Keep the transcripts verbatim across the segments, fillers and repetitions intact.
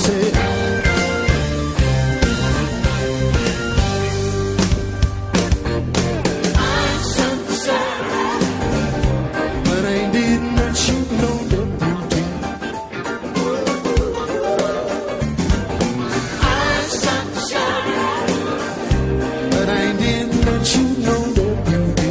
said, I'm something sad, but I didn't you know the beauty. I'm something sad, but I didn't you know the beauty.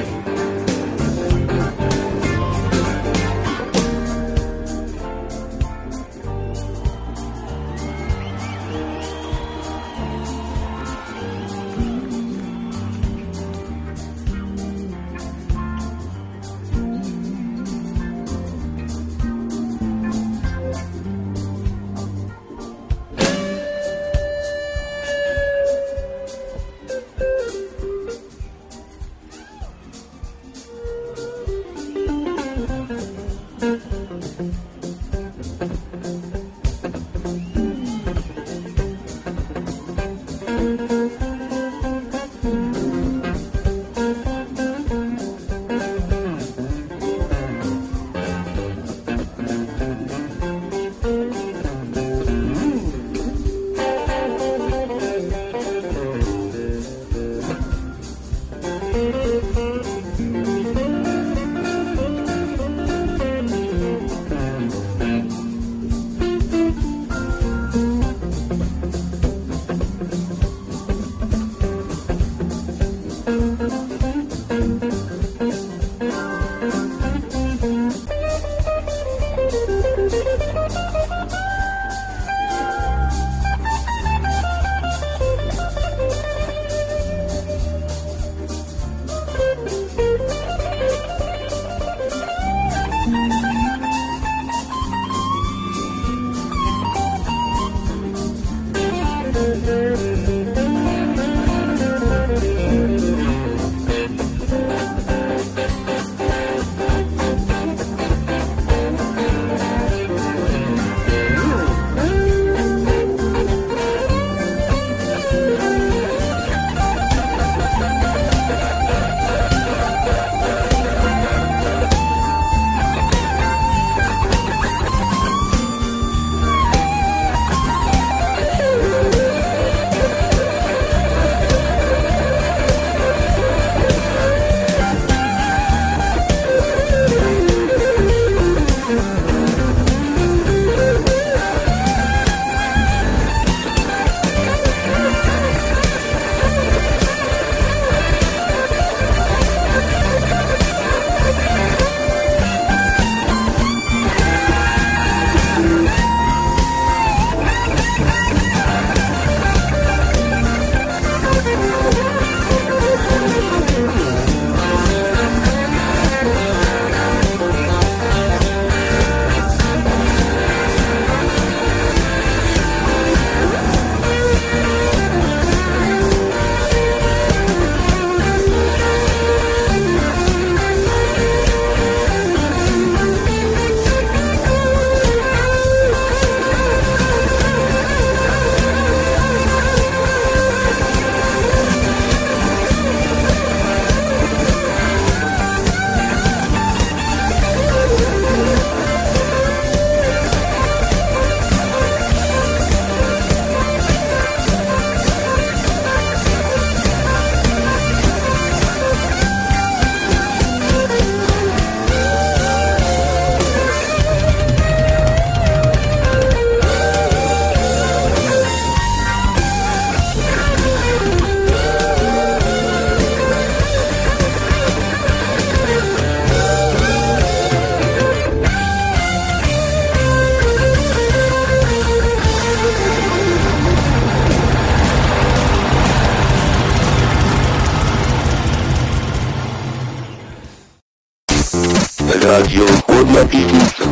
Radio Kurma Pizza.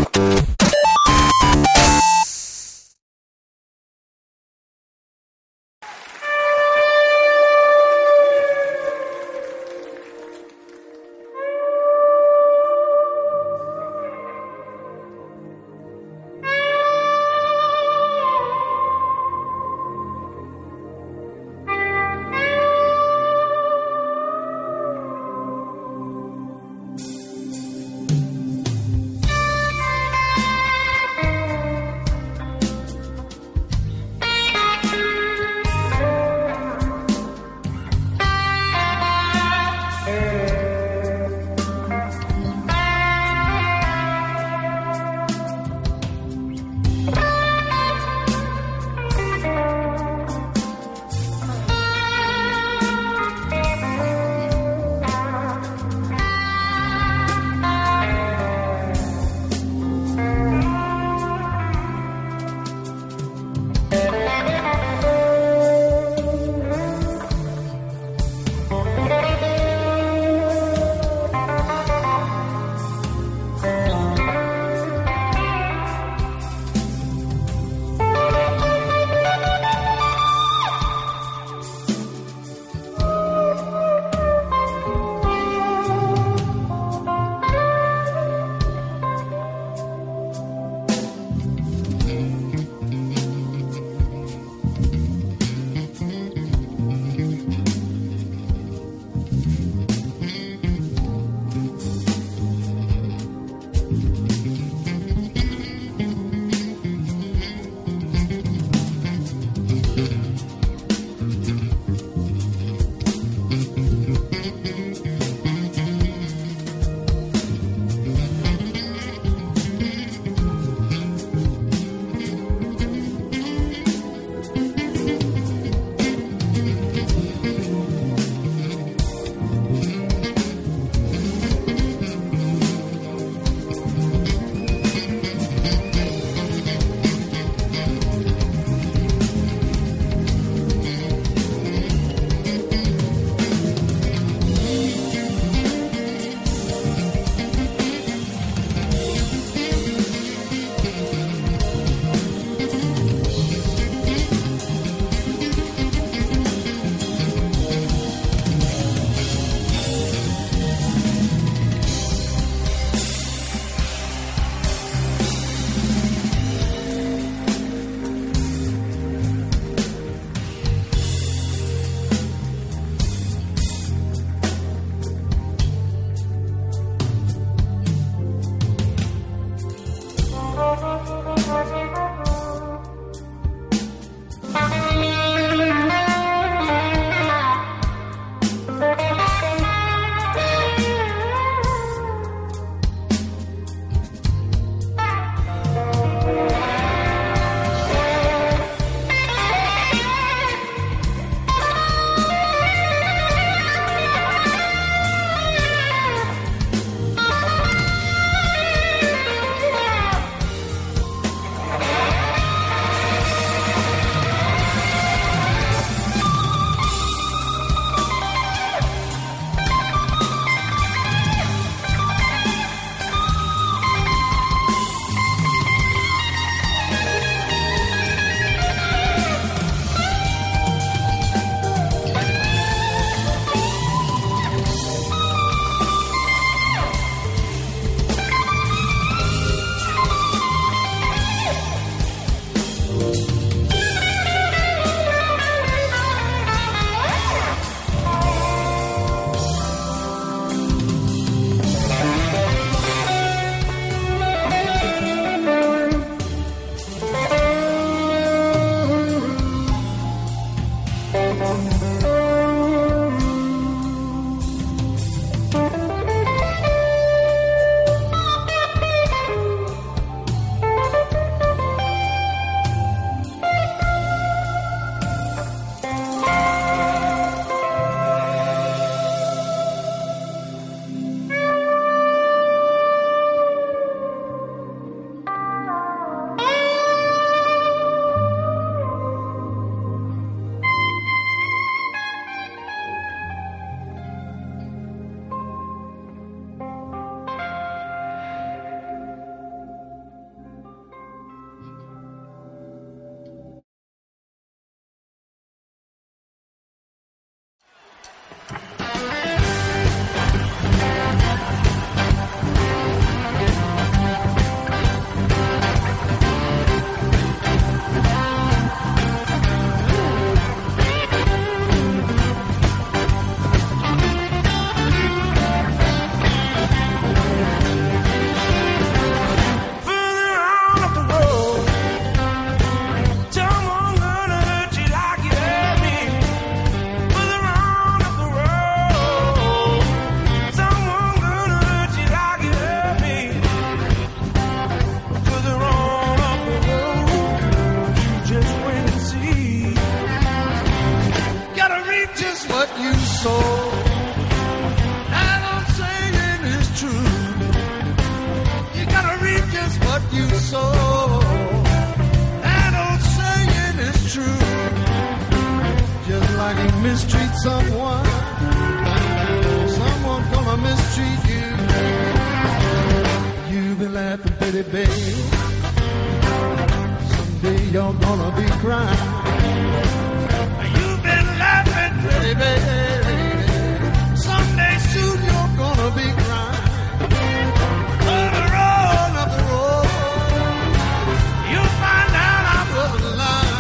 soul. That I'm saying is true. You gotta reap just what you sow. That old saying is true. Just like you mistreat someone, someone's gonna mistreat you. You be laughing, pretty baby. Someday you're gonna be crying. You've been laughing, pretty baby. Someday soon you're gonna be crying. On the road, up the road, you'll find out I wasn't lying.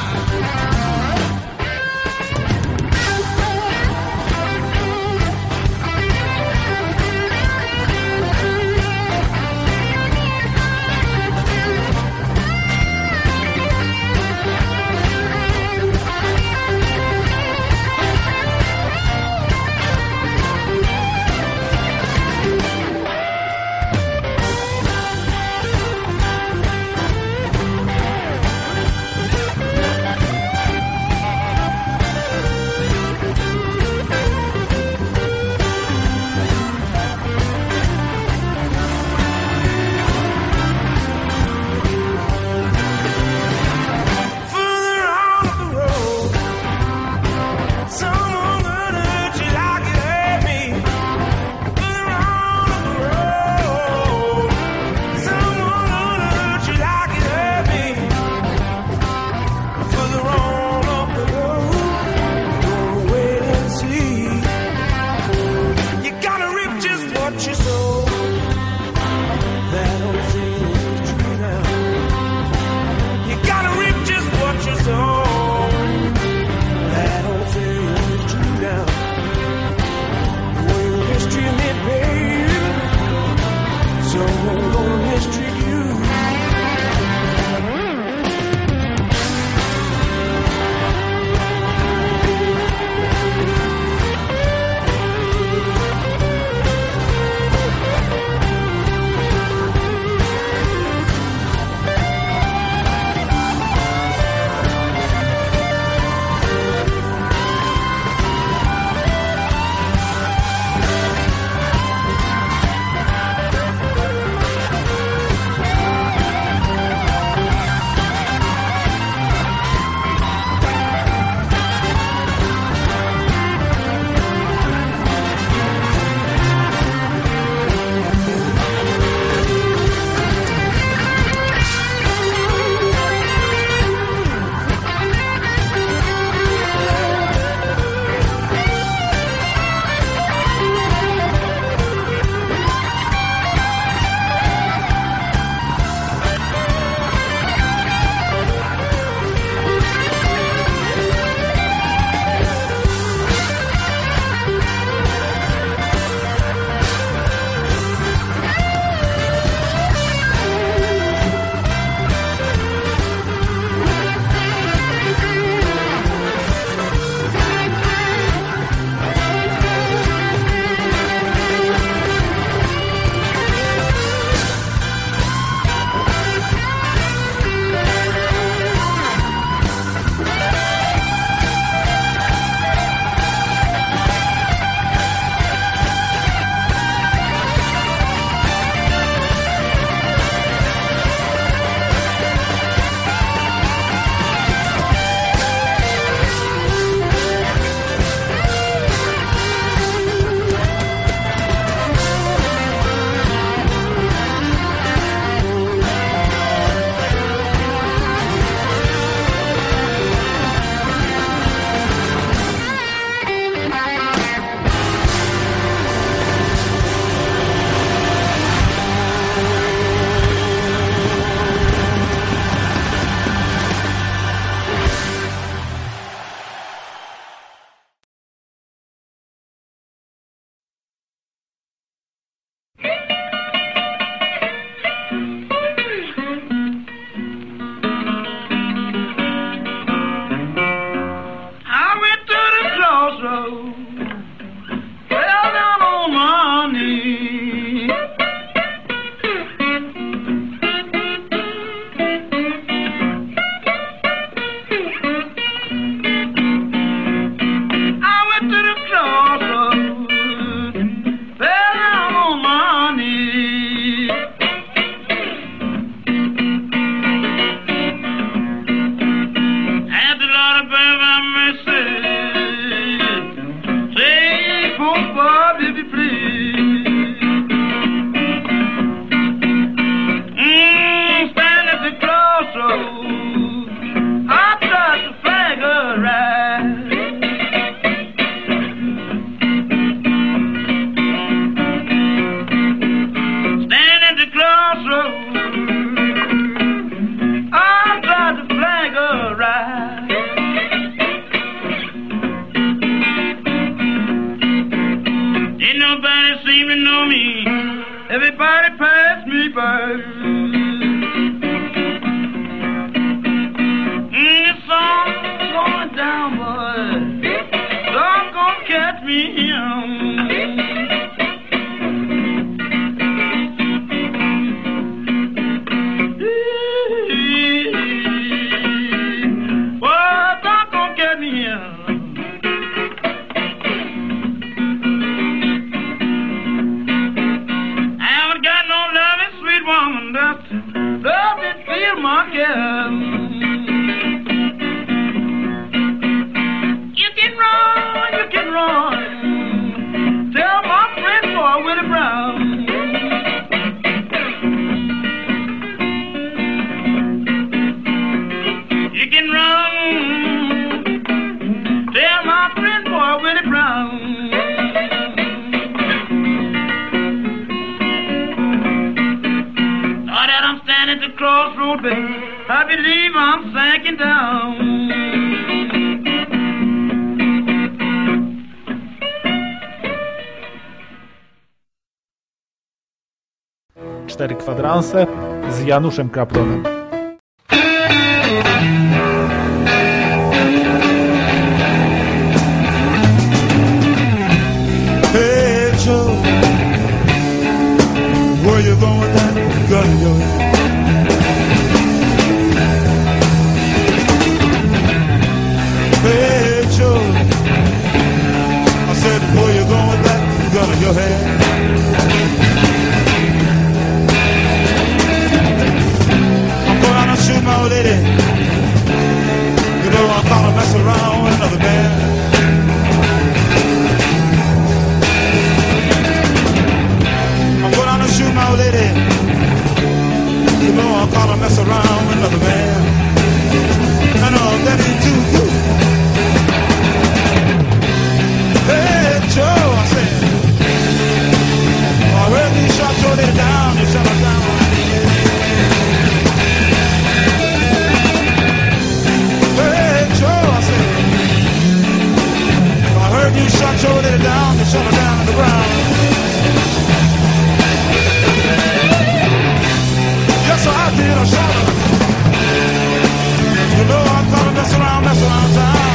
Everybody pass me by. Mm, the sun's going down, boy. Don't gonna catch me here. You can run, you can run. Tell my friend boy Willie Brown. You can run. Tell my friend boy Willie Brown. Now that I'm standing at the crossroad, baby, I believe I'm sinking down. Cztery kwadranse z Januszem Kaplonem. Hey Joe, where you going now? Gun your head. Hey Joe, I said, where you going with that gun in your hand? I'm going out and shoot my old lady. You know I'm about to mess around with another man. I'm going out and shoot my old lady. You know I'm about to mess around with another man. I know that ain't too good. Hey Joe, I said, I heard these shots your lady down, you shut her down. Hey Joe, I said, I heard you shot your lady down, you shut her down on the ground. Yes, I did, I shot her. You know I'm gonna mess around, mess around town.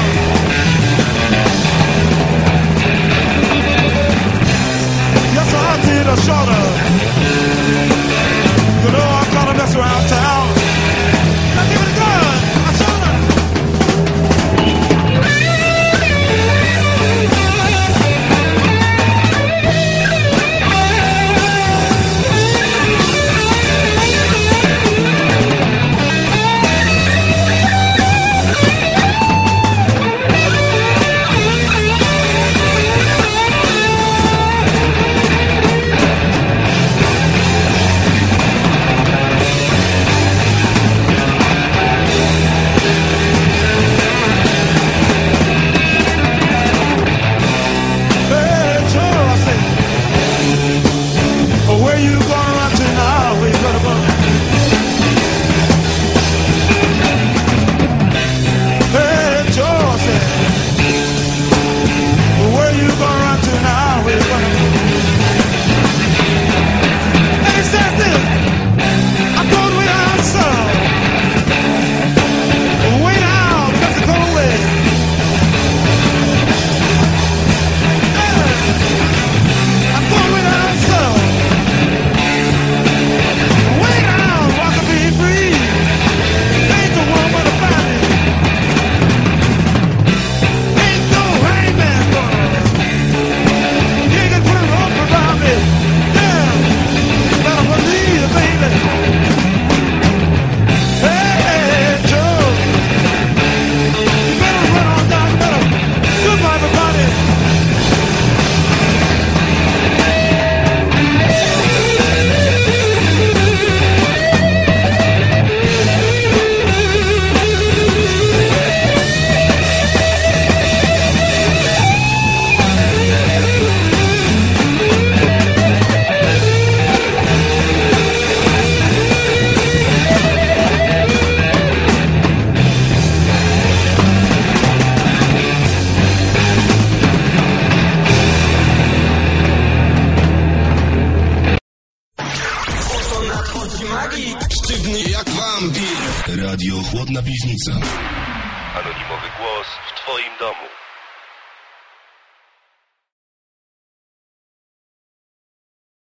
Yes, I did, I shot her. You know I'm gonna mess around town. Now give it a gun, I shot her. chłodny jak wampir. Radio Chłodna Piwnica. Anonimowy głos w twoim domu.